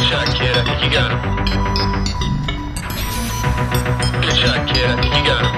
shot, kid. I think you got him. Good shot, kid. I think you got him.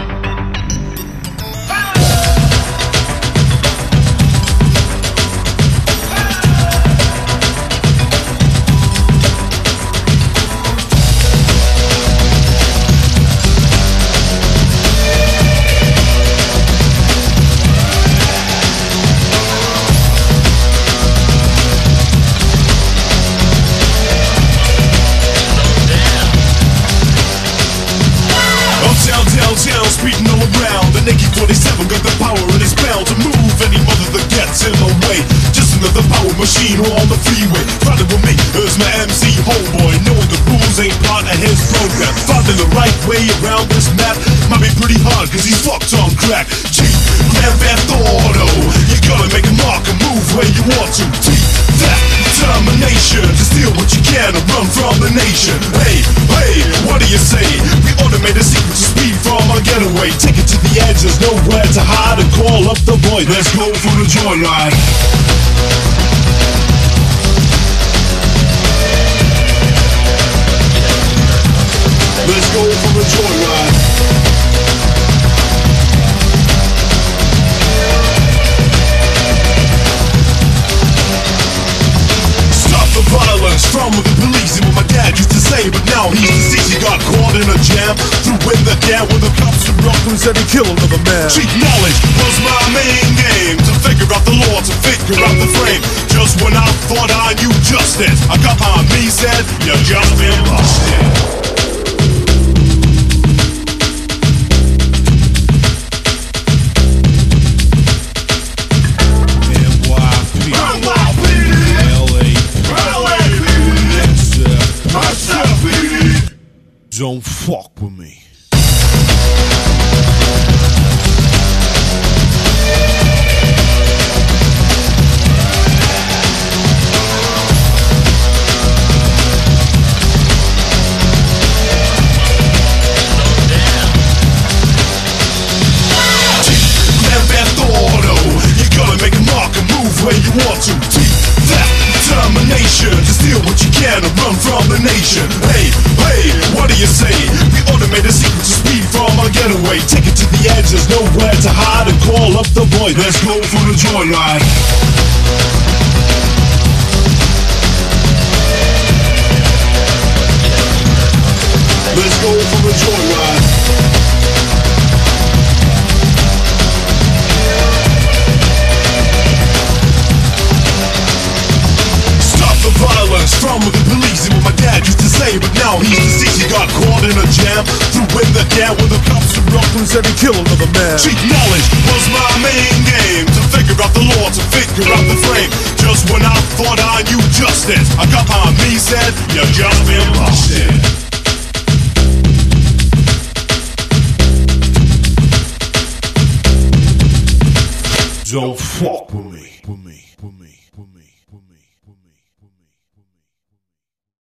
Downtown, speeding all around. The AK-47 got the power and it's bound to move any mother that gets in the way. Just another power machine on the freeway. Riding with me is my MC homeboy, knowing the rules ain't part of his program. Finding the right way around this map might be pretty hard cause he's fucked on crack. Chief, Grand Theft Auto, you gotta make a mark and move where you want to. That determination to steal what you can and run from the nation. Hey, what do you say? We automated secret to speed from our getaway. Take it to the edge, there's nowhere to hide, and call up the boys. Let's go for the joyride. Let's go for the joyride. Violence from the police and what my dad used to say, but now he's deceased. He got caught in a jam, threw in the can with the cops and Rockland said he killed another man. Cheap knowledge was my main game, to figure out the law, to figure out the frame. Just when I thought I knew justice, I got behind me, said, you just been busted. Don't fuck with me. Grand Theft Auto, you gotta make a mark and move where you want to. That determination to steal what you can and run from the nation. Hey, what do you say? We automated secret to speed from our getaway. Take it to the edge, there's nowhere to hide, and call up the boys. Let's go for the joyride. Let's go for the joyride. Violence from the police and what my dad used to say, but now he's deceased. He got caught in a jam, threw in the can with the cops and Rockland said he killed another man. Cheap knowledge was my main game, to figure out the law, to figure out the frame. Just when I thought I knew justice, I got behind me, said, you just been busted. Don't fuck with me.